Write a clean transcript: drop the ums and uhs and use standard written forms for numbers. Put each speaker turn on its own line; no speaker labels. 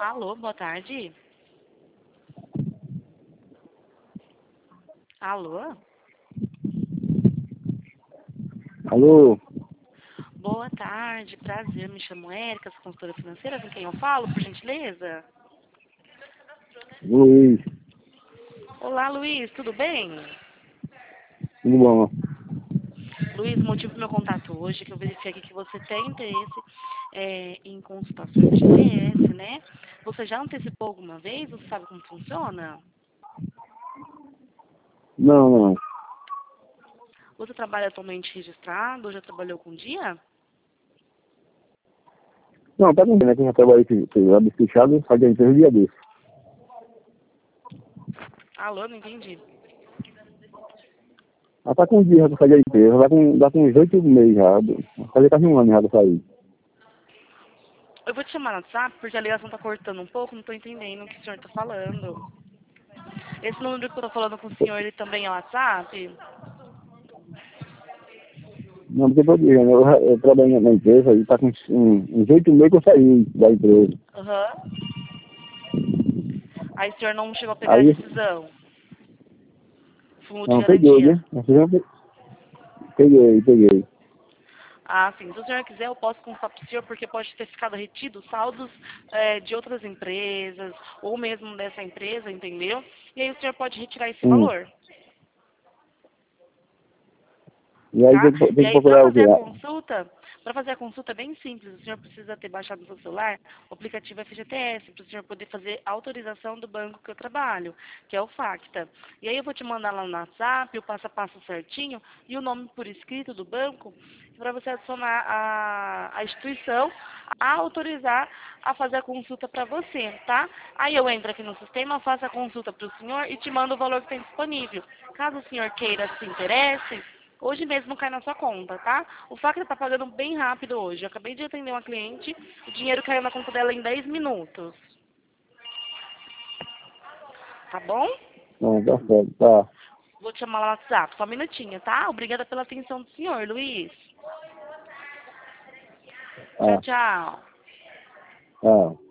Alô, boa tarde. Alô?
Alô?
Boa tarde, prazer. Me chamo Érica, sou consultora financeira. Com quem eu falo, por gentileza?
Luiz,
Olá, Luiz, tudo bem?
tudo bom?
Luiz, o motivo do meu contato hoje é que eu verifiquei aqui que você tem interesse em consultar sobre o GTS, né? Você já antecipou alguma vez? Você sabe como funciona?
Não.
Você trabalha atualmente registrado ou já trabalhou com dia?
Não, tá com né? Que eu já trabalhei com web fechado, faz a empresa dia desse.
Alô, não entendi.
Ela tá com um dia já pra sair da empresa, dá com uns 8 meses já. Vai fazer quase um ano já pra sair.
Eu vou te chamar no WhatsApp porque a ligação tá cortando um pouco, não tô entendendo o que o senhor tá falando. Esse número que eu tô falando com o senhor, ele também é WhatsApp?
Não, porque eu trabalhei na empresa e tá com uns 8 meses que eu saí da empresa.
Aham. Aí o senhor não chegou a pegar a
Aí,
decisão? Fundo de
não, peguei,
garantia.
né? Peguei.
Ah, sim. Se o senhor quiser, eu posso contar para o senhor, porque pode ter ficado retido saldos de outras empresas, ou mesmo dessa empresa, entendeu? E aí o senhor pode retirar esse valor,
E aí
tá?
tem
E
que
aí, para
procurar o quê?
fazer a consulta, é bem simples. O senhor precisa ter baixado no seu celular o aplicativo FGTS, para o senhor poder fazer a autorização do banco que eu trabalho, que é o Facta. E aí eu vou te mandar lá no WhatsApp o passo a passo certinho e o nome por escrito do banco, para você adicionar a instituição a autorizar a fazer a consulta para você, tá? Aí eu entro aqui no sistema, faço a consulta para o senhor e te mando o valor que tem disponível. Caso o senhor queira, se interesse, hoje mesmo cai na sua conta, tá? O Facta tá pagando bem rápido hoje. Eu acabei de atender uma cliente, o dinheiro caiu na conta dela em 10 minutos. Tá bom?
Não, tá certo, tá.
Vou te chamar lá no WhatsApp. Só um minutinho, tá? Obrigada pela atenção do senhor, Luiz. Tchau,
Ah,
tchau.
ah.